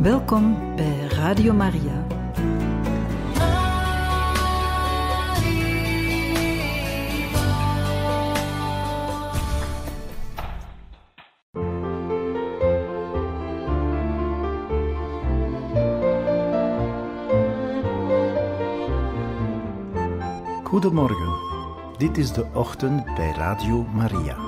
Welkom bij Radio Maria. Goedemorgen, dit is de ochtend bij Radio Maria.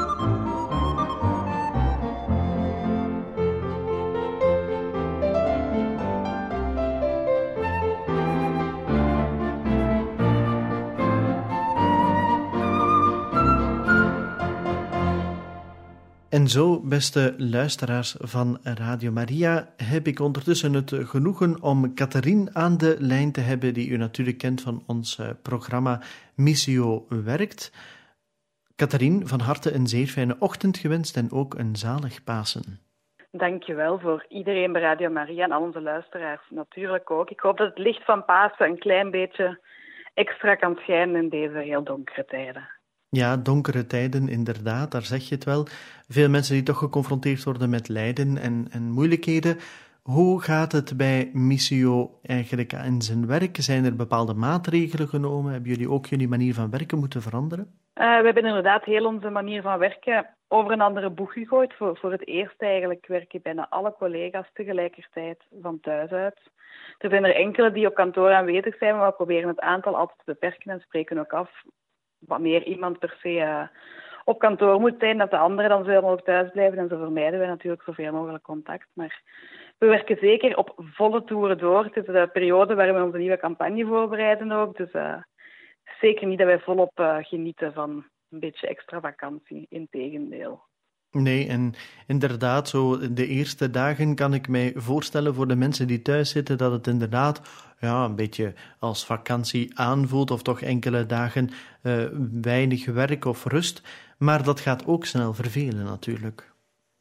En zo, beste luisteraars van Radio Maria, heb ik ondertussen het genoegen om Catherine aan de lijn te hebben, die u natuurlijk kent van ons programma Missio Werkt. Catherine, van harte een zeer fijne ochtend gewenst en ook een zalig Pasen. Dankjewel voor iedereen bij Radio Maria en al onze luisteraars natuurlijk ook. Ik hoop dat het licht van Pasen een klein beetje extra kan schijnen in deze heel donkere tijden. Ja, donkere tijden, inderdaad, daar zeg je het wel. Veel mensen die toch geconfronteerd worden met lijden en moeilijkheden. Hoe gaat het bij Missio eigenlijk in zijn werk? Zijn er bepaalde maatregelen genomen? Hebben jullie ook jullie manier van werken moeten veranderen? We hebben inderdaad heel onze manier van werken over een andere boeg gegooid. Voor het eerst eigenlijk werken bijna alle collega's tegelijkertijd van thuis uit. Er zijn er enkele die op kantoor aanwezig zijn, maar we proberen het aantal altijd te beperken en spreken ook af wanneer iemand per se op kantoor moet zijn, dat de anderen dan zoveel mogelijk thuis blijven. En zo vermijden we natuurlijk zoveel mogelijk contact. Maar we werken zeker op volle toeren door. Het is de periode waarin we onze nieuwe campagne voorbereiden ook. Dus zeker niet dat wij volop genieten van een beetje extra vakantie. Integendeel. Nee, en inderdaad, zo de eerste dagen kan ik mij voorstellen voor de mensen die thuis zitten dat het inderdaad een beetje als vakantie aanvoelt of toch enkele dagen weinig werk of rust. Maar dat gaat ook snel vervelen natuurlijk.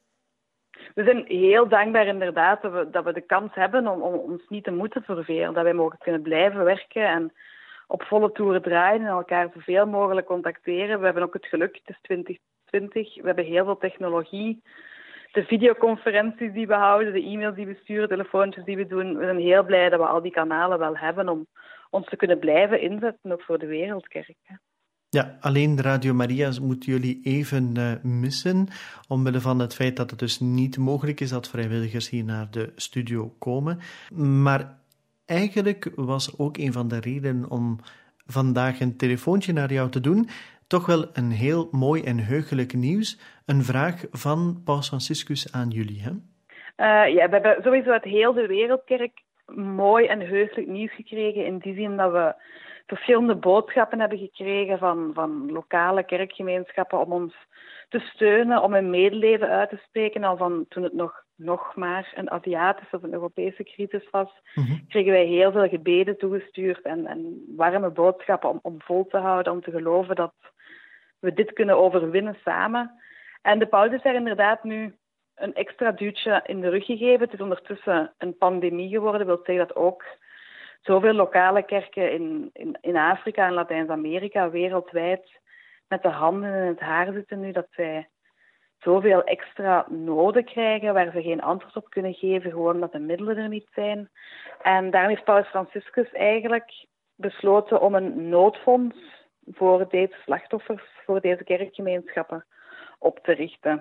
We zijn heel dankbaar inderdaad dat we de kans hebben om ons niet te moeten vervelen. Dat wij mogen kunnen blijven werken en op volle toeren draaien en elkaar zoveel mogelijk contacteren. We hebben ook het geluk, het is 2020, we hebben heel veel technologie. De videoconferenties die we houden, de e-mails die we sturen, telefoontjes die we doen. We zijn heel blij dat we al die kanalen wel hebben om ons te kunnen blijven inzetten, ook voor de wereldkerk. Ja, alleen Radio Maria moeten jullie even missen, omwille van het feit dat het dus niet mogelijk is dat vrijwilligers hier naar de studio komen. Maar eigenlijk was ook een van de redenen om vandaag een telefoontje naar jou te doen toch wel een heel mooi en heugelijk nieuws. Een vraag van Paus Franciscus aan jullie, hè? We hebben sowieso uit heel de wereldkerk mooi en heugelijk nieuws gekregen. In die zin dat we verschillende boodschappen hebben gekregen van lokale kerkgemeenschappen om ons te steunen, om een medeleven uit te spreken. Al van toen het nog maar een Aziatische of een Europese crisis was, kregen wij heel veel gebeden toegestuurd en warme boodschappen om vol te houden, om te geloven dat we dit kunnen overwinnen samen. En de paus is daar inderdaad nu een extra duwtje in de rug gegeven. Het is ondertussen een pandemie geworden. Dat wil zeggen dat ook zoveel lokale kerken in Afrika en Latijns-Amerika wereldwijd met de handen in het haar zitten nu, dat zij zoveel extra noden krijgen waar ze geen antwoord op kunnen geven, gewoon omdat de middelen er niet zijn. En daarom heeft Paus Franciscus eigenlijk besloten om een noodfonds voor deze slachtoffers, voor deze kerkgemeenschappen op te richten.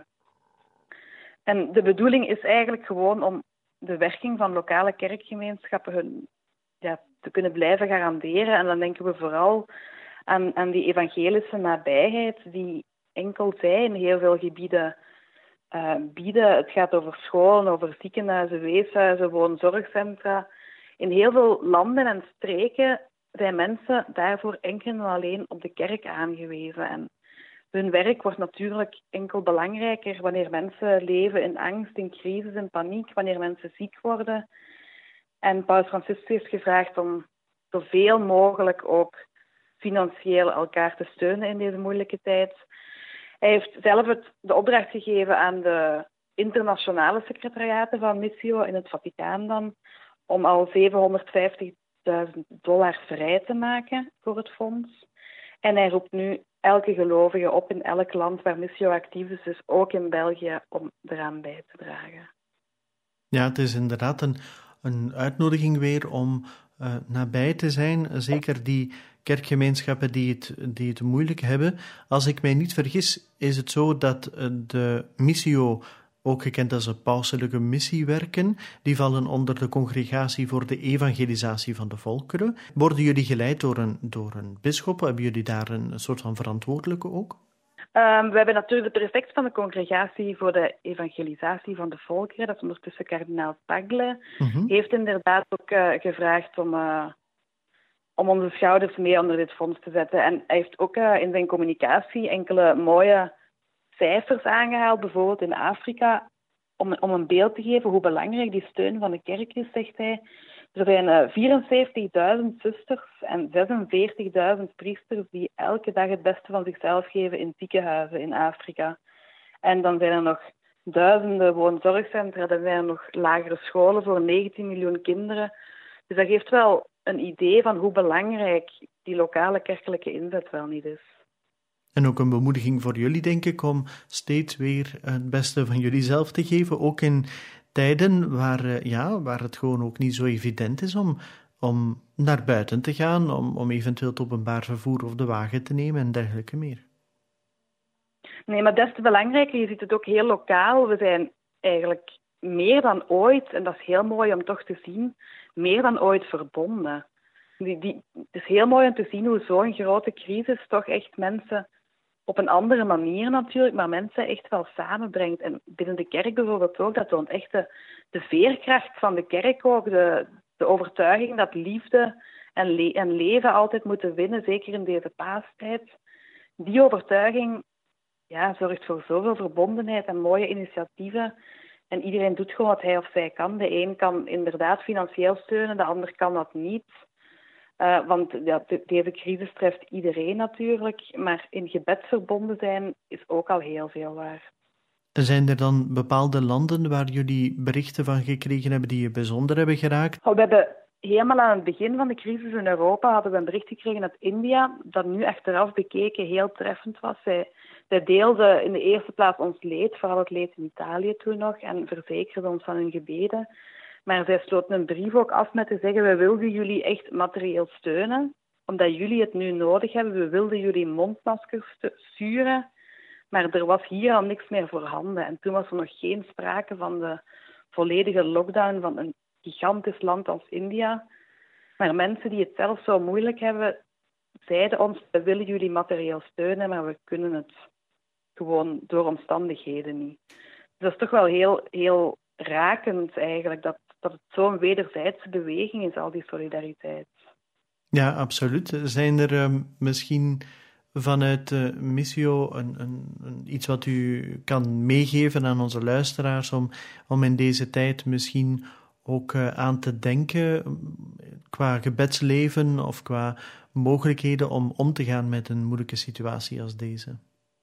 En de bedoeling is eigenlijk gewoon om de werking van lokale kerkgemeenschappen te kunnen blijven garanderen. En dan denken we vooral aan die evangelische nabijheid die enkel zij in heel veel gebieden bieden. Het gaat over scholen, over ziekenhuizen, weeshuizen, woonzorgcentra. In heel veel landen en streken zijn mensen daarvoor enkel en alleen op de kerk aangewezen. En hun werk wordt natuurlijk enkel belangrijker wanneer mensen leven in angst, in crisis, in paniek, wanneer mensen ziek worden. En Paus Franciscus heeft gevraagd om zoveel mogelijk ook financieel elkaar te steunen in deze moeilijke tijd. Hij heeft zelf de opdracht gegeven aan de internationale secretariaten van Missio in het Vaticaan dan, om al $750.000 vrij te maken voor het fonds. En hij roept nu elke gelovige op in elk land waar Missio actief is, dus ook in België, om eraan bij te dragen. Ja, het is inderdaad een uitnodiging weer om nabij te zijn. Zeker die kerkgemeenschappen die het moeilijk hebben. Als ik mij niet vergis, is het zo dat de Missio, ook gekend als een pauselijke missiewerken, die vallen onder de Congregatie voor de Evangelisatie van de Volkeren. Worden jullie geleid door een bisschop? Hebben jullie daar een soort van verantwoordelijke ook? We hebben natuurlijk de prefect van de Congregatie voor de Evangelisatie van de Volkeren, dat is ondertussen kardinaal Tagle, heeft inderdaad ook gevraagd om onze schouders mee onder dit fonds te zetten. En hij heeft ook in zijn communicatie enkele mooie cijfers aangehaald, bijvoorbeeld in Afrika, om een beeld te geven hoe belangrijk die steun van de kerk is, zegt hij. Er zijn 74.000 zusters en 46.000 priesters die elke dag het beste van zichzelf geven in ziekenhuizen in Afrika. En dan zijn er nog duizenden woonzorgcentra, dan zijn er nog lagere scholen voor 19 miljoen kinderen. Dus dat geeft wel een idee van hoe belangrijk die lokale kerkelijke inzet wel niet is. En ook een bemoediging voor jullie, denk ik, om steeds weer het beste van jullie zelf te geven, ook in tijden waar het gewoon ook niet zo evident is om naar buiten te gaan, om eventueel het openbaar vervoer of de wagen te nemen en dergelijke meer. Nee, maar des te belangrijker, je ziet het ook heel lokaal. We zijn eigenlijk meer dan ooit, en dat is heel mooi om toch te zien, meer dan ooit verbonden. Het is heel mooi om te zien hoe zo'n grote crisis toch echt mensen, op een andere manier natuurlijk, maar mensen echt wel samenbrengt. En binnen de kerk bijvoorbeeld ook, dat toont echt de veerkracht van de kerk ook, de overtuiging dat liefde en leven altijd moeten winnen, zeker in deze paastijd. Die overtuiging zorgt voor zoveel verbondenheid en mooie initiatieven. En iedereen doet gewoon wat hij of zij kan. De een kan inderdaad financieel steunen, de ander kan dat niet. Want deze crisis treft iedereen natuurlijk, maar in gebed verbonden zijn is ook al heel veel waar. Zijn er dan bepaalde landen waar jullie berichten van gekregen hebben die je bijzonder hebben geraakt? We hebben helemaal aan het begin van de crisis in Europa hadden we een bericht gekregen uit India, dat nu achteraf bekeken heel treffend was. Zij deelden in de eerste plaats ons leed, vooral het leed in Italië toen nog, en verzekerden ons van hun gebeden. Maar zij sloten een brief ook af met te zeggen, we wilden jullie echt materieel steunen, omdat jullie het nu nodig hebben. We wilden jullie mondmaskers sturen, maar er was hier al niks meer voorhanden. En toen was er nog geen sprake van de volledige lockdown van een gigantisch land als India. Maar mensen die het zelf zo moeilijk hebben, zeiden ons, we willen jullie materieel steunen, maar we kunnen het gewoon door omstandigheden niet. Dus dat is toch wel heel, heel rakend eigenlijk, dat het zo'n wederzijdse beweging is, al die solidariteit. Ja, absoluut. Zijn er misschien vanuit Missio iets wat u kan meegeven aan onze luisteraars om in deze tijd misschien ook aan te denken qua gebedsleven of qua mogelijkheden om te gaan met een moeilijke situatie als deze?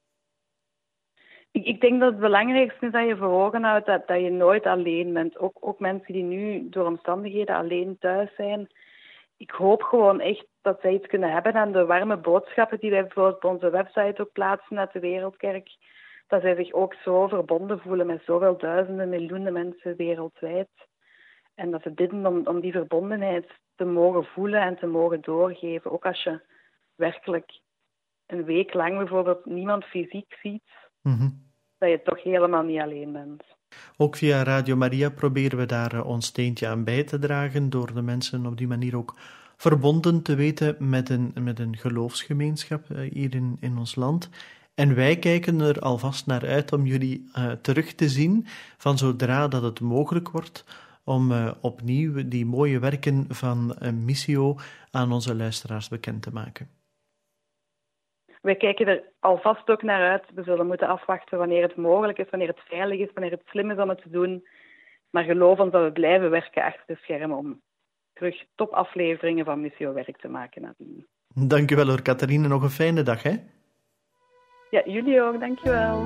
Ik denk dat het belangrijkste is dat je voor ogen houdt dat je nooit alleen bent. Ook mensen die nu door omstandigheden alleen thuis zijn. Ik hoop gewoon echt dat zij iets kunnen hebben aan de warme boodschappen die wij bijvoorbeeld op onze website ook plaatsen uit de Wereldkerk. Dat zij zich ook zo verbonden voelen met zoveel duizenden, miljoenen mensen wereldwijd. En dat ze bidden om die verbondenheid te mogen voelen en te mogen doorgeven. Ook als je werkelijk een week lang bijvoorbeeld niemand fysiek ziet, dat je toch helemaal niet alleen bent. Ook via Radio Maria proberen we daar ons steentje aan bij te dragen, door de mensen op die manier ook verbonden te weten met een geloofsgemeenschap hier in ons land. En wij kijken er alvast naar uit om jullie terug te zien, van zodra dat het mogelijk wordt, om opnieuw die mooie werken van Missio aan onze luisteraars bekend te maken. Wij kijken er alvast ook naar uit. We zullen moeten afwachten wanneer het mogelijk is, wanneer het veilig is, wanneer het slim is om het te doen. Maar geloof ons dat we blijven werken achter de schermen om terug topafleveringen van Missio werk te maken nadien. Dank u wel hoor, Catharine. Nog een fijne dag, hè? Ja, jullie ook. Dank je wel.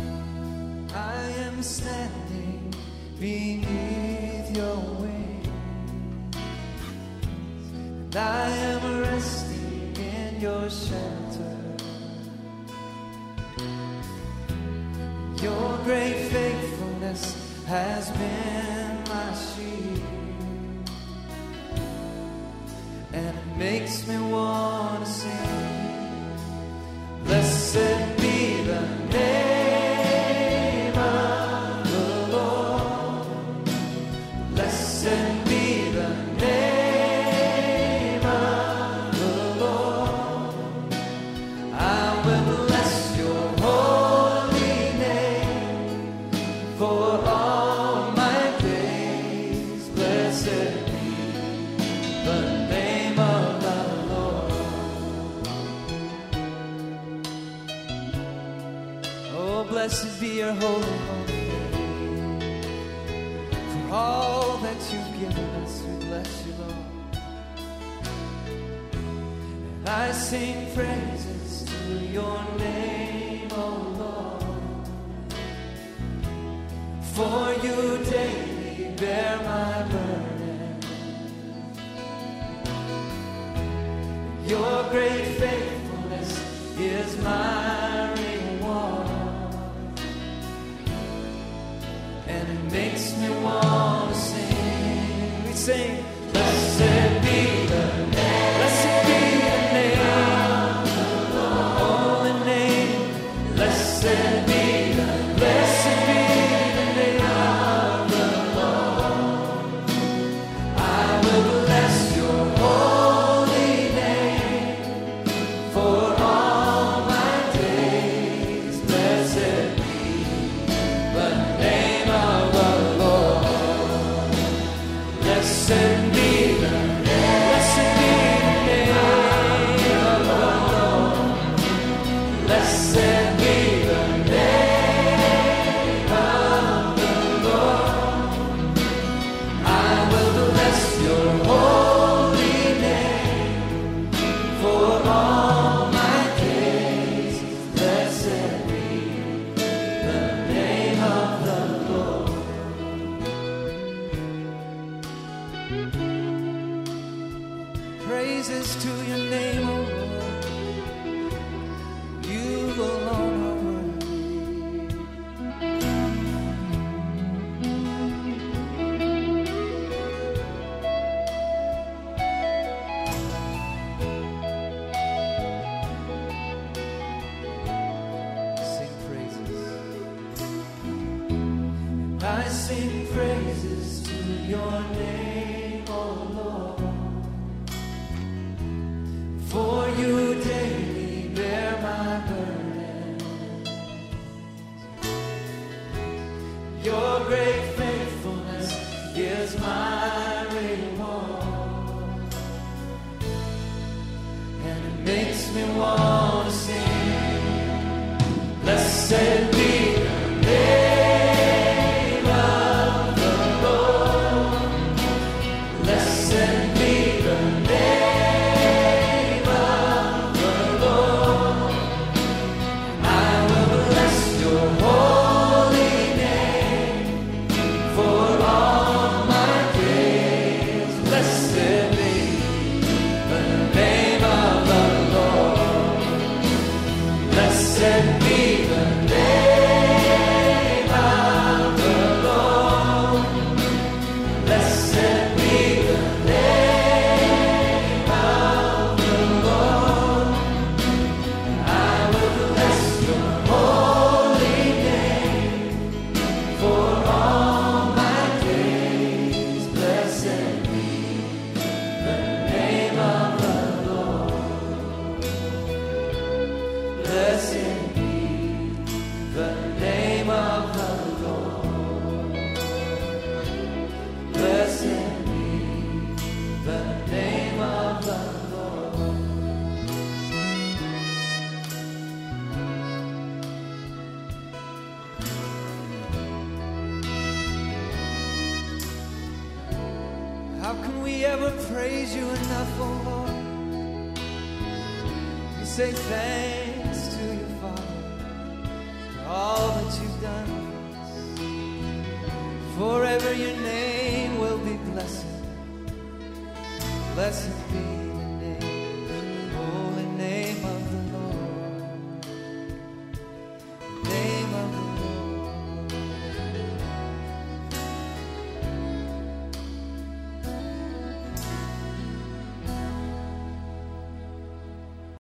Standing beneath your wings, and I am resting in your shelter. Your great faithfulness has been my shield, and it makes me want to sing, blessed be the name of the Lord, blessed be the name of the Lord. I will bless your holy name for all my days. Blessed be the name of the Lord. Oh, blessed be your holy name. For all that you've given us, we bless you, Lord. And I sing praises to your name, oh Lord. For you daily bear my burden. Your great faithfulness is my reward, and it makes me want to sing. We sing, blessed be the name, blessed be the name, holy name, blessed be the, blessed be the name of the Lord. I will bless your holy name for all my days. Blessed be the name of the Lord. Blessed be the name, blessed be the name of the Lord. Blessed be the name of the Lord. I will bless your holy name for all my days. Blessed be the name of the Lord. Praises to your name, O Lord. You alone are worthy. Sing praises. I sing praises to your name, O Lord. For you daily bear my burden. Your great faithfulness is my reward, and it makes me want to sing, blessed be the name of the Lord. Blessed be the name of the Lord. I will bless your holy name for all my days. Blessed be the name of the Lord. Blessed be the name of the Lord. Blessed be the name of the Lord. I will bless your holy name for all my days. Blessed be the name of the Lord. Blessed be the name of the Lord. Blessed be the name of the Lord. How can we ever praise you enough, oh Lord? We say thanks to you, Father, for all that you've done for us. Forever your name will be blessed. Blessed be